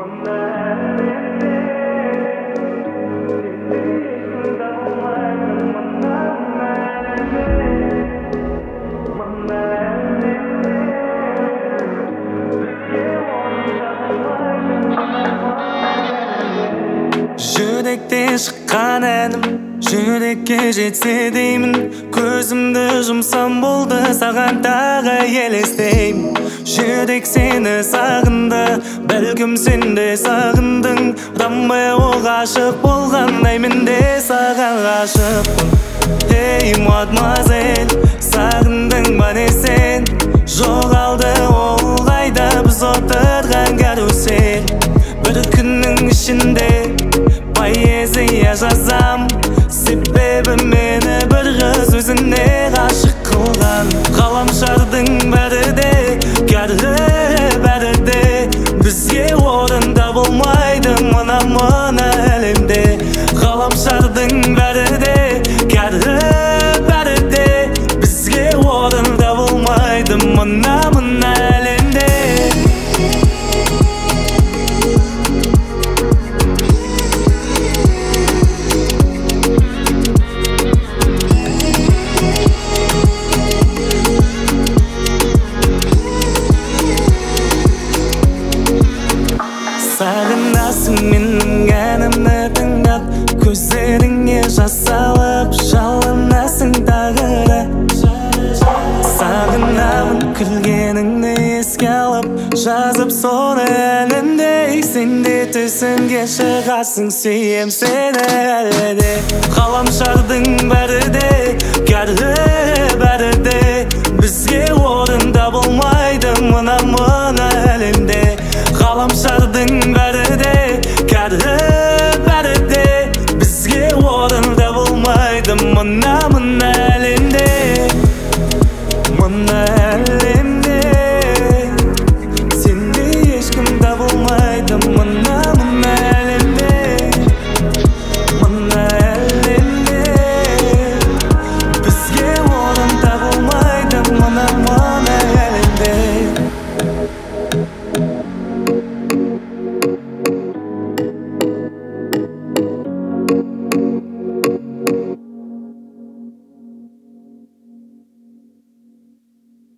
Жүректен шыққан әнім жүрекке жетсе деймін. Көзімді жұмсам болды, саған тағы елестеймін. Жүрек сені сағынды, бәлкім сен де сағындың. Ромео ғашық болғандай мен де саған ғашықпын. Ей мадемуазель, сағындың ба не сен? Жоғалды ол қайда, біз отырған карусель. Бір күннің ішінде поэзия жазам, себебі мені бір қыз өзіне ғашық қылған. Ғаламшардың бәрі де, кәрі бәрі де, бізге орын табылмайды мына әлемде. Ғаламшардың бәрі де, кәрі бәрі де, бізге орын табылмайды мына әлемде. Сағынасың менің әнімді тыңдап, көздеріңе жас салып, жалынасың тағы да. Сағынамын күлгеніңді еске алып, жазып соны әнімде. Сен де түсінге шығасың, сүйем сені әлі де. Ғаламшардың бәрі де, кәрі бәрі де, бізге орын табылмайды мына әлемде. Ғаламшар